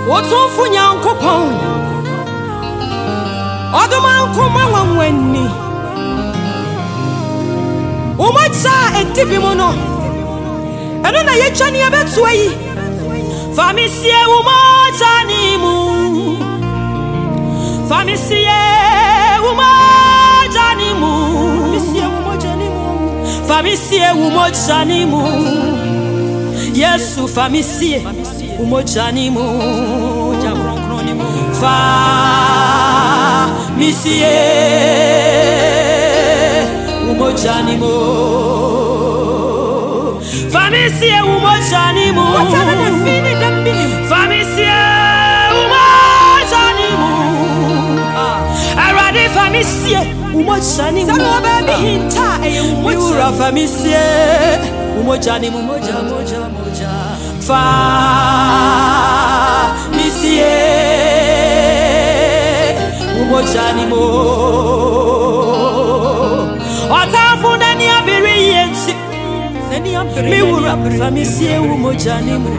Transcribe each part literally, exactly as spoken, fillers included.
Otumfu Nyankopon Odoman kuma wanweni Umacha entibi no Eno na yechani abetu ayi Famisie umoja ni mu Famisie umoja ni mu Famisie umoja ni mu Famisie umoja ni mu Yesu famisie umoja ni mu Famisie umoja ni mu Famisie umoja ni mu Famisie umoja ni mu Arade famisie umoja ni mu Sano baby hinta eye umoja famisie umoja ni mu moja moja moja Famisie umoja ni mu Otafuna ni abiri yenti Mi wura famisie umoja ni mu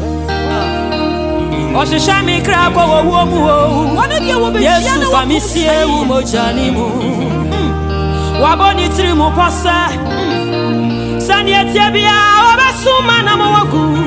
Oshisha mi krako wo wo mu Yesu famisie umoja ni mu Waboni tri mu posa Sani etebia obesuma na mawagu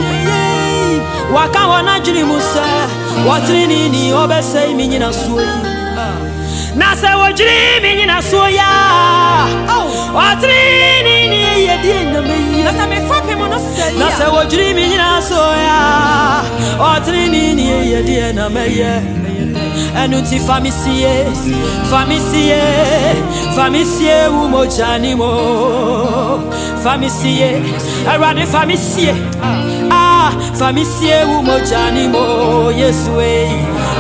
Waka wana jiri musa Watri nini obese minyina suoyi Nase wajiri minyina suoya Watri nini yedie na meyi Nasa mefape mono seya Nase wajiri minyina suoya Watri nini yedie na meyi Enuti famisie Famisie Famisie umoja ni mo Famisie Arade famisie Ah Famisie umoja ni mo Yesu eh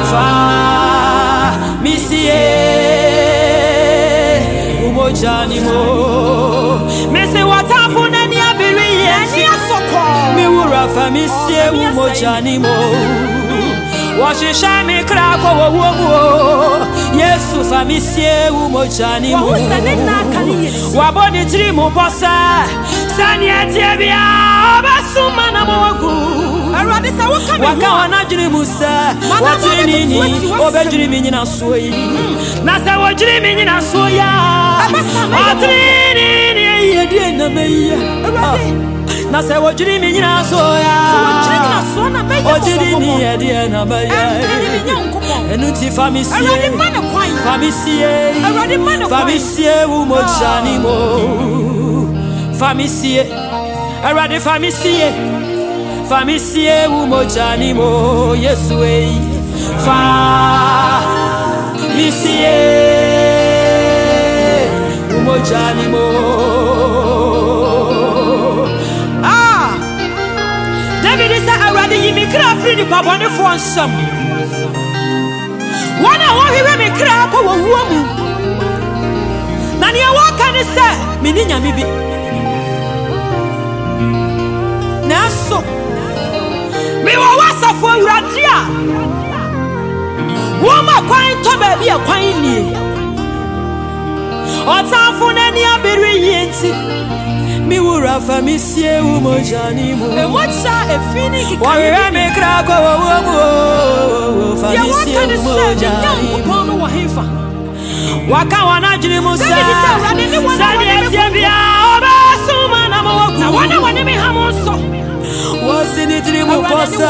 Famisie umoja ni mo Mese watafuna ni abiri yenti Mi wura famisie umoja ni mo Washisha mi krako wo wo wo Yesu famisie umoja ni mu Waboni tri mu posa Sani etebia obasuma na mawagu Waka wana jiri musa Watri nini obejiri minyina suoyi Nasa wajiri minyina suoya Watri nini yedie na meya Nasa wajiri minyina suoya Ojiri ni yedie na meya Enuti famisie Famisie Famisie umoja ni mo Famisie Arade famisie Famisie umoja ni mo Yesu eh Famisie umoja ni mo Ah David is arade yimi kra free the papa ne for nsam Wana wo hwe me kra ko wo wo mu Na ne wo ka ne se me ni nyame bi Naso Me wo wasafo uradia Wo ma kwan to ba bi akwan ni Otafo na ni abiri yenti Mi wura famisie umoja ni mu Emocha efini kikani Wa hwe me kra ko wo wo mu Famisie umoja ni mu Waka wana jiri musa Sani etebia obasuma na mawagu Na wana wane mi hamonso Wasini jiri mukosa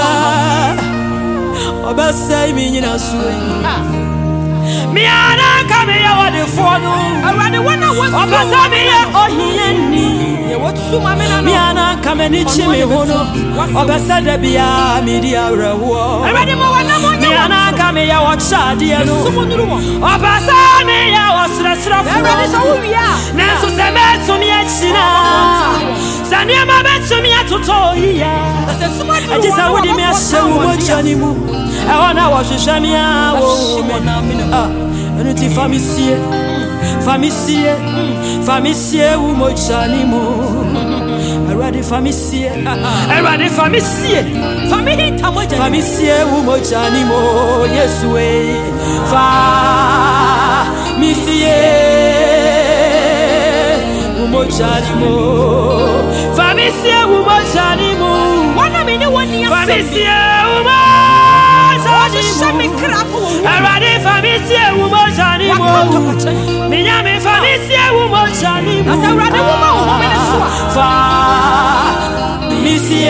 Obasa imi njina suwe Miana kame ya wade fono Obasa miya ohiyeni Miana kame ni chimi hono Obasa debia midia rewo Miana kame ya wachadi ya no Obasa miya wasrasra fuwa Nensu semetu miya china Sanya mabetu miya tutohiya Ajisa wudi miya shewu moja ni mu Ewana washisha miya Enuti famisie Famisie Famisie umoja ni mu Arade famisie Arade famisie Famihita moja Famisie umoja ni mu Yesu eh Famisie umoja ni mu Famisie umoja ni mu Wana mini wani ya Famisie umoja Arade famisie wo moja ni mo. Minya me famisie wo moja ni mo. Asa arade wo ma wo me so a. Fa misie.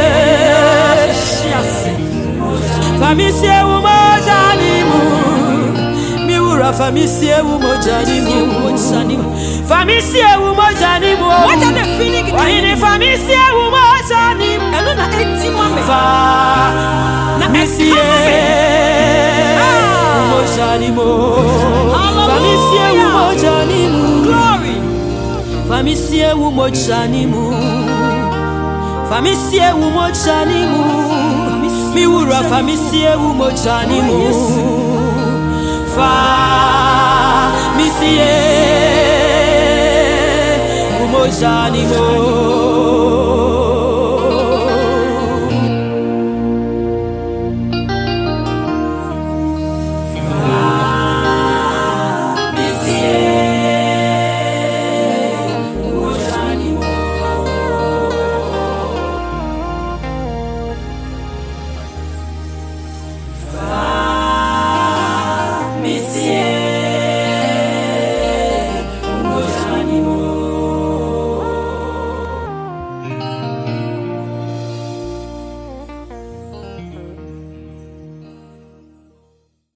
Famisie wo moja ni mo. Mi wura famisie wo moja ni mo. Famisie wo moja ni mo. What are the feeling? Why ni famisie wo moja ni mo. Elo na enti mame. Fa na misie wo moja ni mo. Famisie wo moja ni mo. Glory. Famisie wo moja ni mo. Famisie wo moja ni mo. Mi wura famisie wo moja ni mo. Fa misie wo moja ni mo.